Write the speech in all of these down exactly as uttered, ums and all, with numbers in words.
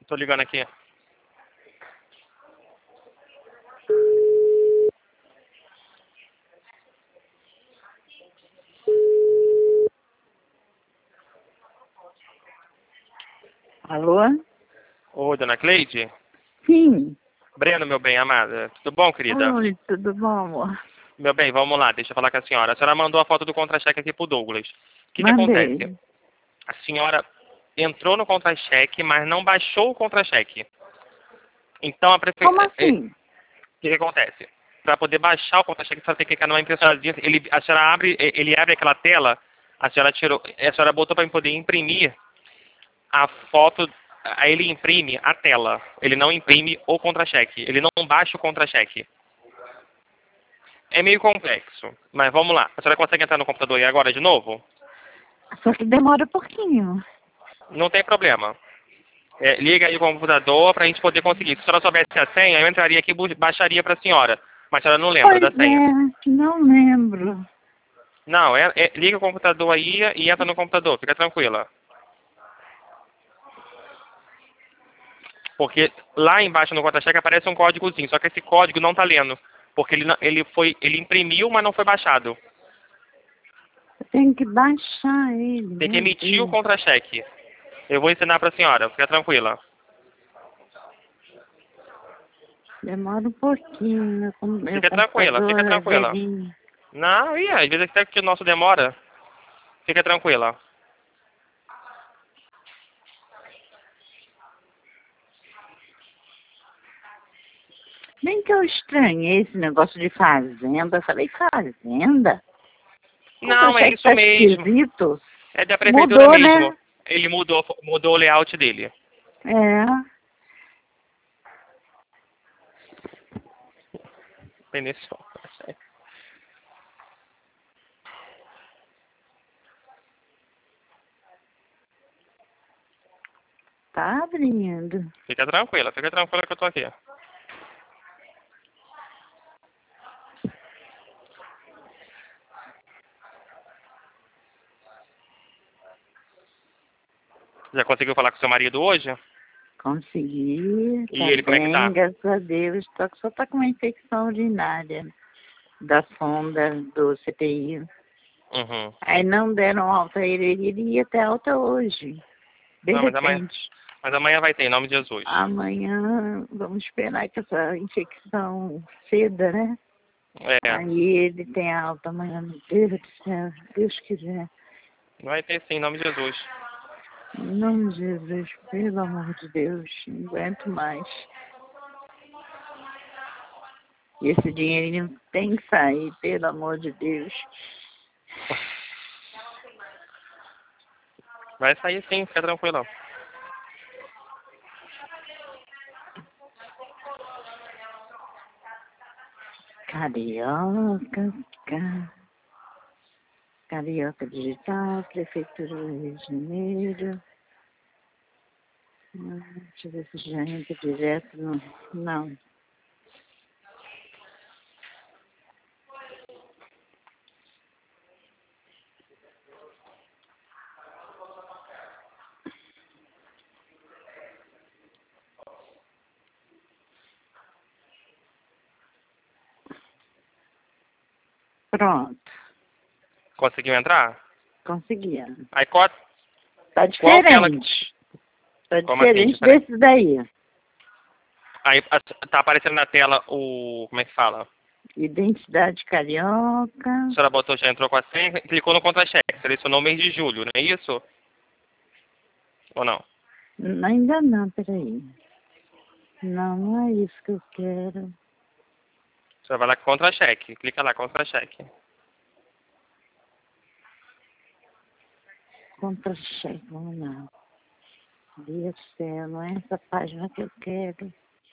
Tô ligando aqui. Alô? Ô, dona Cleide? Sim. Breno, meu bem, amada. Tudo bom, querida? Oi, tudo bom, amor? Meu bem, vamos lá, deixa eu falar com a senhora. A senhora mandou a foto do contra-cheque aqui pro Douglas. O que que Mandei. acontece? A senhora entrou no contra-cheque, mas não baixou o contra-cheque. Então a Como prefeitura... assim? O que que acontece? Para poder baixar o contra-cheque, a senhora tem que clicar numa impressorazinha. Ele, a senhora abre, ele abre aquela tela, a senhora tirou, a senhora botou para poder imprimir a foto, aí ele imprime a tela. Ele não imprime o contra-cheque. Ele não baixa o contra-cheque. É meio complexo, mas vamos lá. A senhora consegue entrar no computador aí agora de novo? Só que demora um pouquinho. Não tem problema. É, liga aí o computador para a gente poder conseguir. Se a senhora soubesse a senha, eu entraria aqui e bu- baixaria para a senhora. Mas a senhora não lembra Pois da senha. é, não lembro. Não, é, é- liga o computador aí e entra no computador. Fica tranquila. Porque lá embaixo no contra-cheque aparece um códigozinho, só que esse código não está lendo. Porque ele, não- ele, foi, ele imprimiu, mas não foi baixado. Eu tenho que baixar ele, Tem que meu emitir o Deus. contra-cheque. Eu vou ensinar para a senhora, fica tranquila. Demora um pouquinho, meu, com- meu Fica tranquila, computador fica é tranquila. velhinho. Não, e às vezes até que o nosso demora. Fica tranquila. Nem que eu estranhei esse negócio de fazenda. Eu falei, fazenda? Não, é Contra-cheque isso tá mesmo. esquisito. É da prefeitura Mudou, mesmo. né? Ele mudou, mudou o layout dele. É. Iniciou. Tá abrindo. Fica tranquila, fica tranquila que eu tô aqui. Já conseguiu falar com seu marido hoje? Consegui, E tá ele, como é que bem, tá? graças a Deus. Só que só tá com uma infecção urinária da sonda do C T I. Uhum. Aí não deram alta a ele, ele iria ter alta hoje. De Não, mas amanhã, repente. mas amanhã vai ter, em nome de Jesus. Amanhã vamos esperar que essa infecção ceda, né? É, Aí ele tem alta amanhã, meu Deus do céu, Deus quiser. vai ter sim, em nome de Jesus. Em nome de Jesus, pelo amor de Deus, não aguento mais. E esse dinheirinho tem que sair, pelo amor de Deus. Vai sair sim, fica tranquila. Carioca, ca... Carioca Digital, Prefeitura do Rio de Janeiro. Hum, Deixa eu ver se já entra direto no... Não. Pronto. Conseguiu entrar? Consegui. Aí qual, Tá qual tela... diferente. Tá Como assim, diferente diferente? desse daí. Aí a- tá aparecendo na tela o... Como é que fala? Identidade carioca. A senhora botou, já entrou com a senha, clicou no contra-cheque, selecionou o mês de julho, não é isso? Ou não? N- Ainda não, peraí. Não, não é isso que eu quero. A senhora vai lá com contra-cheque, clica lá, contra-cheque. Contra-cheque, vamos lá. Deus do céu, não é essa página que eu quero.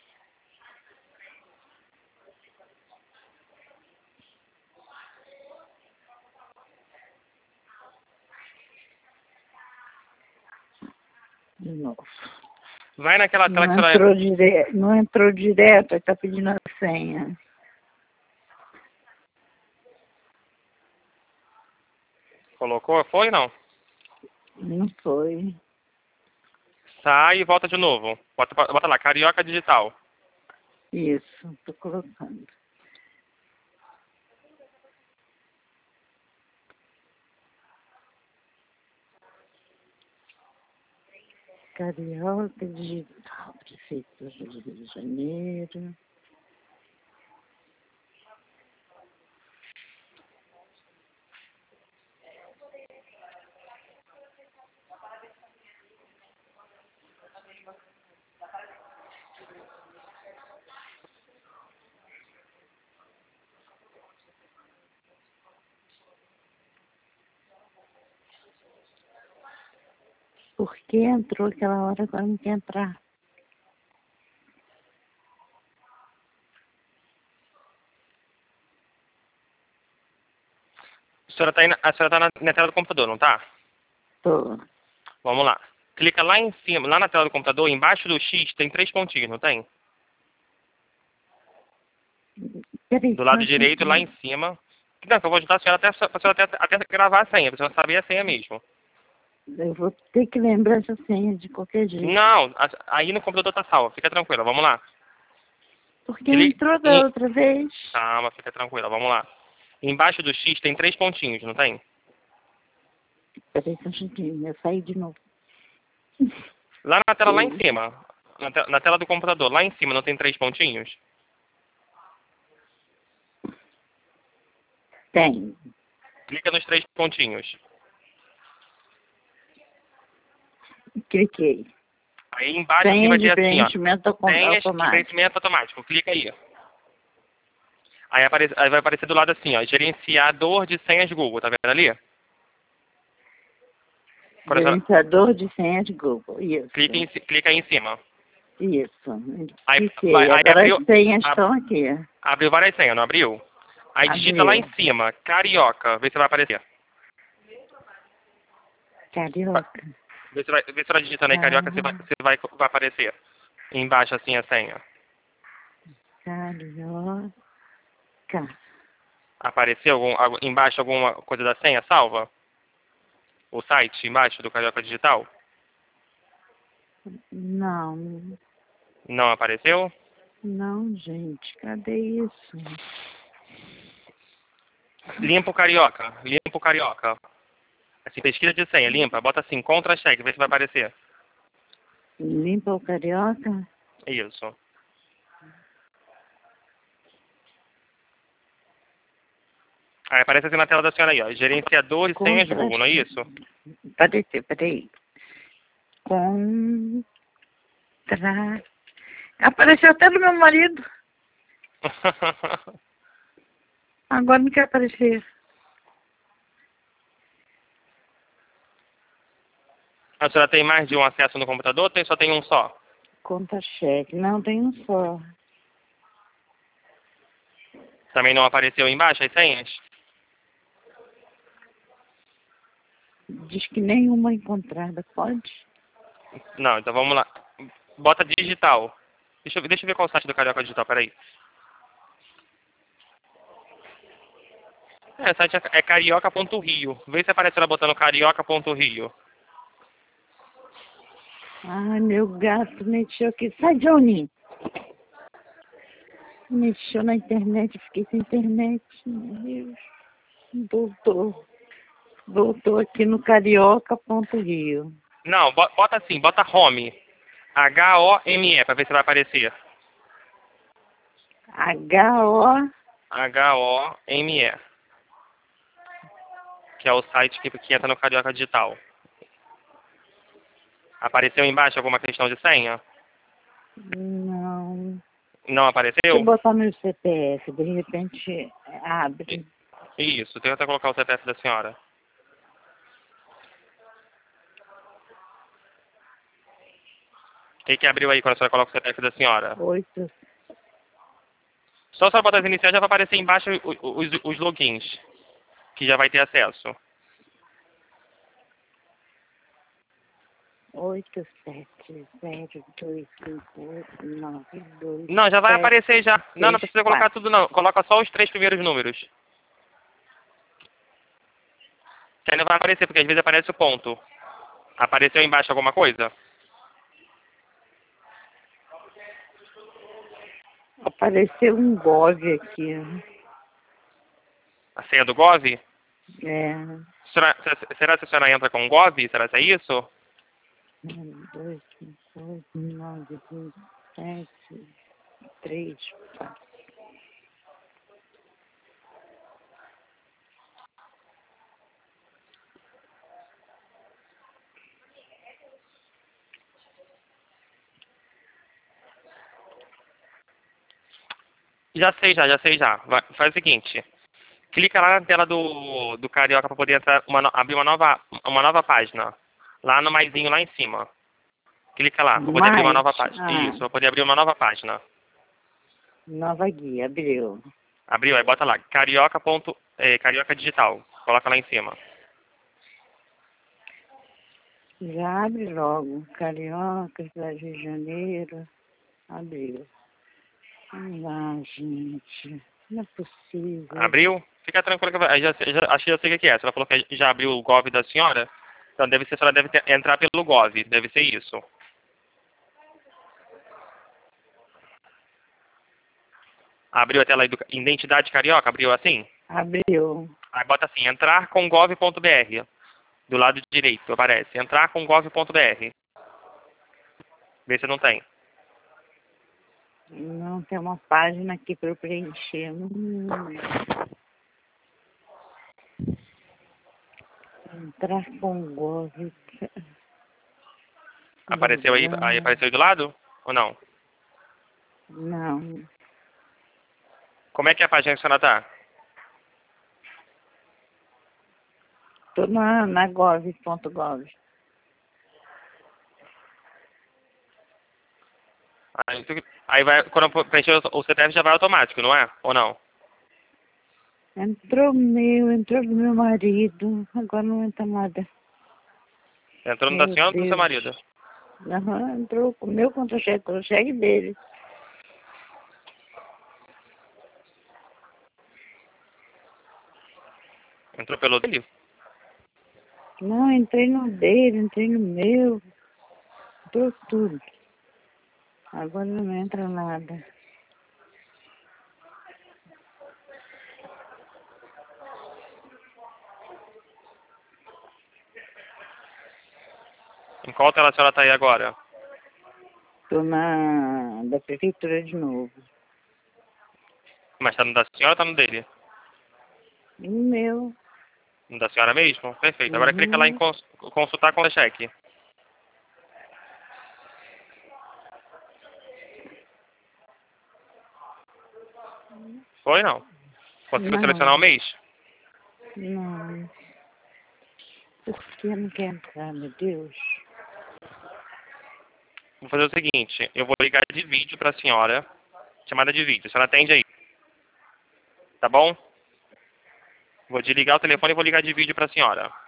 De novo. Vai naquela tela que a Não senhora... entrou direto, não entrou direto, está pedindo a senha. Colocou, foi ou não? Não foi. sai e volta de novo. Bota, bota lá, Carioca Digital. Isso, tô colocando. Carioca Digital, Prefeitura do Rio de Janeiro. Por que entrou aquela hora, agora não quer entrar? A senhora tá, aí na, a senhora tá na, na tela do computador, não tá? Tô. Vamos lá. Clica lá em cima, lá na tela do computador, embaixo do X tem três pontinhos, não tem? Peraí, Do lado só direito, lá em cima. Não, que eu vou ajudar a senhora até, a senhora até, até gravar a senha, pra senhora saber a senha mesmo. eu vou ter que lembrar essa senha de qualquer jeito. Não, a- aí no computador tá salvo, fica tranquila, vamos lá. Porque Cli- entrou da em- outra vez. Calma, fica tranquila, vamos lá. Embaixo do X tem três pontinhos, não tem? Peraí, só um instantinho, eu saí de novo. Lá na tela, lá em cima. Na, te- na tela do computador, lá em cima, não tem três pontinhos? Tem. Clica nos três pontinhos. Cliquei. Aí embaixo assim Senha vai de ter assim, ó. preenchimento autom- Senhas de automático. preenchimento automático. Clica aí. Aí, apare- aí vai aparecer do lado assim, ó. Gerenciador de senhas Google, tá vendo ali? Por exemplo, Gerenciador de senhas Google. Isso. clica, em, ci- clica aí em cima. Isso. Aí, Cliquei. vai- aí Agora abriu, as senhas ab- estão aqui. abriu várias senhas, não abriu? Aí digita lá em Abriu. cima, Carioca, vê se vai aparecer. Carioca. Vê se vai, vê se vai digitando aí Carioca, se vai, se vai, vai aparecer. Embaixo assim a senha. Carioca. Apareceu algum, algum- embaixo alguma coisa da senha salva? O site embaixo do Carioca Digital? Não. Não apareceu? Não, gente. Cadê isso? Limpa o Carioca. Limpa o Carioca. Assim, pesquisa de senha, limpa. Bota assim, contra-cheque, vê se vai aparecer. Limpa o Carioca? Isso. Aí aparece assim na tela da senhora aí, ó. Gerenciador de senhas Contra... Google, não é isso? Peraí, peraí. Contra... Apareceu até do meu marido. Agora não quer aparecer. A senhora tem mais de um acesso no computador ou tem, só tem um só? Conta-cheque. Não, tem um só. Também não apareceu embaixo as senhas? Diz que nenhuma encontrada. Pode? Não, então vamos lá. Bota digital. Deixa eu, deixa eu ver qual é o site do Carioca Digital, peraí. É, o site é, é carioca ponto rio. Vê se aparece ela botando carioca ponto rio. Ai, meu gato mexeu aqui. Sai, Johnny! Mexeu na internet, fiquei sem internet. Meu Deus. Voltou. Voltou aqui no carioca.rio. Não, bo- bota assim, bota home. H O M E, pra ver se vai aparecer. H-O... H O M E. Que é o site que, que entra no Carioca Digital. Apareceu embaixo alguma questão de senha? Não. Não Deixa eu apareceu? botar meu C P F, de repente abre. Isso, tenta colocar o C P F da senhora. O que, que abriu aí quando a senhora coloca o C P F da senhora? Oito. Só a senhora botar as iniciais já vai aparecer embaixo os, os, os logins, que já vai ter acesso. Oito, sete, zero, dois, cinco, oito, nove, dois. Não, já vai sete, aparecer já. Não, não seis, precisa colocar quatro. tudo não. Coloca só os três primeiros números. Que aí não vai aparecer, porque às vezes aparece o ponto. Apareceu embaixo alguma coisa? Apareceu um Gov aqui. A senha do Gov? É. Será, será que a senhora entra com o Gov? Será que é isso? Um, dois, cinco, oito, nove, vinte, sete, três, quatro. Já sei já, já sei já. Vai, faz o seguinte. Clica lá na tela do, do Carioca para poder entrar uma, abrir uma nova, uma nova página. Lá no maisinho lá em cima. Clica lá para poder abrir uma nova página. Ah, Isso, para poder abrir uma nova página. nova guia, abriu. Abriu, aí bota lá, carioca. Ponto, é, carioca digital. Coloca lá em cima. Já abre logo. Carioca, Cidade do Rio de Janeiro. Abriu. Vamos lá, gente. Não é possível. Abriu? Fica tranquilo que vai. Já, já, acho que já sei o que é. A senhora falou que já abriu o Gov da senhora. Então deve ser, a senhora deve ter, entrar pelo Gov. Deve ser isso. Abriu a tela aí do Identidade Carioca? Abriu assim? Abriu. Aí bota assim, entrar com gov.br. Do lado direito aparece, entrar com gov.br. Vê se não tem. Não tem uma página aqui para eu preencher. Hum. Entrar com Gov. Apareceu aí, aí apareceu aí do lado? Ou não? Não. Como é que é a página que a senhora tá? Estou na, na gov.gov. Aí, tu- aí vai, quando preencher o C P F já vai automático, não é? Ou não? Entrou meu, entrou do meu marido. Agora não entra nada. Entrou no da Meu senhora ou do seu Deus. marido? Aham, entrou com o meu contra-cheque, com o cheque dele. Entrou pelo dele? Não, entrei no dele, entrei no meu. Entrou tudo. Agora não entra nada. Em qual tela a senhora tá aí agora? Estou na da prefeitura de novo. Mas tá no da senhora ou tá no dele? E no meu. No da senhora mesmo? Perfeito. Agora clica lá em Uhum. cons consultar contra-cheque. Foi não? Conseguiu selecionar o Não, mês? não. Por que não quer entrar, meu Deus? Vou fazer o seguinte, eu vou ligar de vídeo pra senhora. Chamada de vídeo. A senhora atende aí. Tá bom? Vou desligar o telefone e vou ligar de vídeo pra senhora.